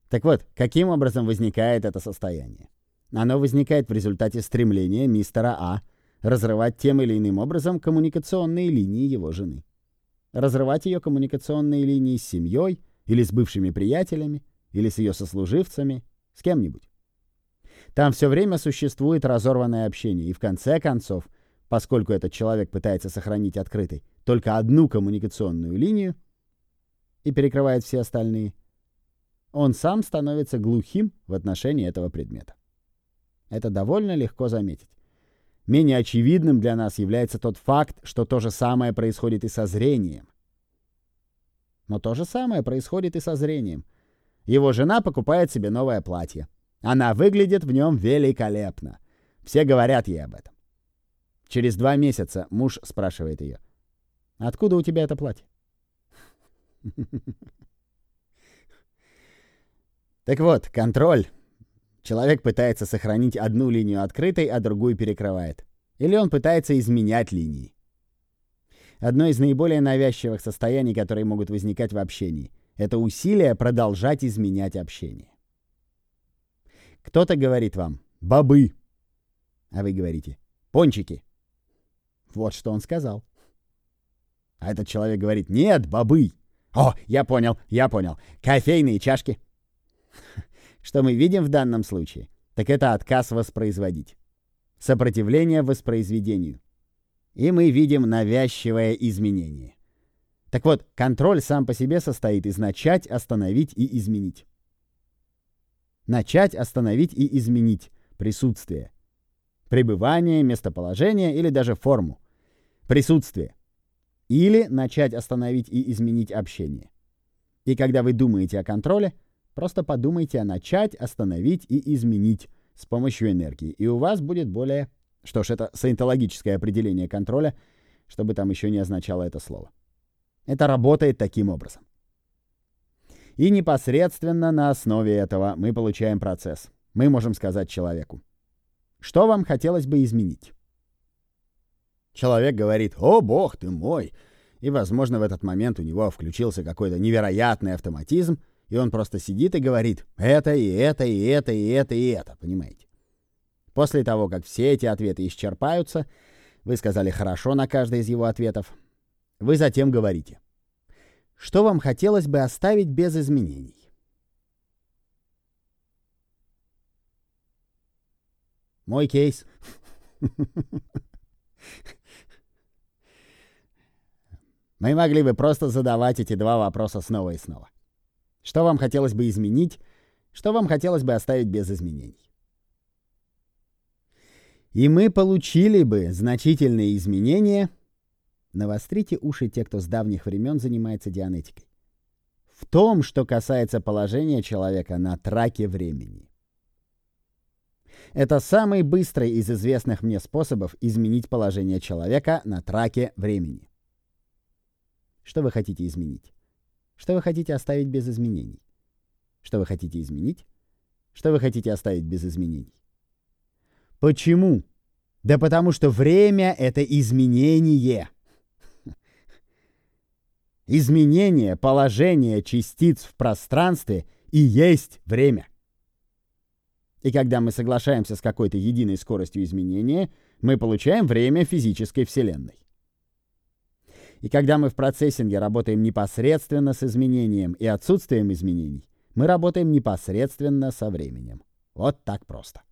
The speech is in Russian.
Так вот, каким образом возникает это состояние? Оно возникает в результате стремления мистера А разрывать тем или иным образом коммуникационные линии его жены. Разрывать ее коммуникационные линии с семьей, или с бывшими приятелями, или с ее сослуживцами, с кем-нибудь. Там все время существует разорванное общение, и в конце концов, поскольку этот человек пытается сохранить открытой только одну коммуникационную линию и перекрывает все остальные, он сам становится глухим в отношении этого предмета. Это довольно легко заметить. Менее очевидным для нас является тот факт, что то же самое происходит и со зрением. Но то же самое происходит и со зрением. Его жена покупает себе новое платье. Она выглядит в нем великолепно. Все говорят ей об этом. Через 2 месяца муж спрашивает ее: «Откуда у тебя это платье?» Так вот, контроль. Человек пытается сохранить одну линию открытой, а другую перекрывает. Или он пытается изменять линии. Одно из наиболее навязчивых состояний, которые могут возникать в общении, это усилие продолжать изменять общение. Кто-то говорит вам «бобы», а вы говорите «пончики». Вот что он сказал. А этот человек говорит «нет, бобы». «О, я понял. Кофейные чашки». Что мы видим в данном случае? Так это отказ воспроизводить. Сопротивление воспроизведению. И мы видим навязчивое изменение. Так вот, контроль сам по себе состоит из начать, остановить и изменить. Начать, остановить и изменить присутствие. Пребывание, местоположение или даже форму. Присутствие. Или начать, остановить и изменить общение. И когда вы думаете о контроле, просто подумайте о начать, остановить и изменить с помощью энергии. И у вас будет более... Что ж, это саентологическое определение контроля, чтобы там еще не означало это слово. Это работает таким образом. И непосредственно на основе этого мы получаем процесс. Мы можем сказать человеку: что вам хотелось бы изменить? Человек говорит: «О, бог ты мой!» И, возможно, в этот момент у него включился какой-то невероятный автоматизм, и он просто сидит и говорит: это, и это, и это, и это, и это. Понимаете? После того, как все эти ответы исчерпаются, вы сказали «хорошо» на каждый из его ответов, вы затем говорите: что вам хотелось бы оставить без изменений? Мой кейс. Мы могли бы просто задавать эти 2 вопроса снова и снова. Что вам хотелось бы изменить? Что вам хотелось бы оставить без изменений? И мы получили бы значительные изменения. Навострите уши те, кто с давних времен занимается дианетикой. В том, что касается положения человека на траке времени. Это самый быстрый из известных мне способов изменить положение человека на траке времени. Что вы хотите изменить? Что вы хотите оставить без изменений? Что вы хотите изменить? Что вы хотите оставить без изменений? Почему? Да потому что время — это изменение. Изменение положения частиц в пространстве и есть время. И когда мы соглашаемся с какой-то единой скоростью изменения, мы получаем время физической Вселенной. И когда мы в процессинге работаем непосредственно с изменением и отсутствием изменений, мы работаем непосредственно со временем. Вот так просто.